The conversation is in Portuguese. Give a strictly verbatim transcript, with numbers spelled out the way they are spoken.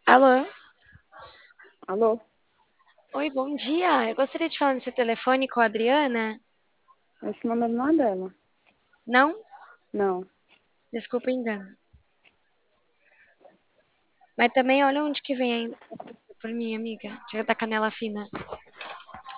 Alô? Alô? Oi, bom dia. Eu gostaria de falar no seu telefone com a Adriana. Esse número não é dela. Não? Não. Desculpa o engano. Mas também olha onde que vem a por mim, amiga. Chega da canela fina.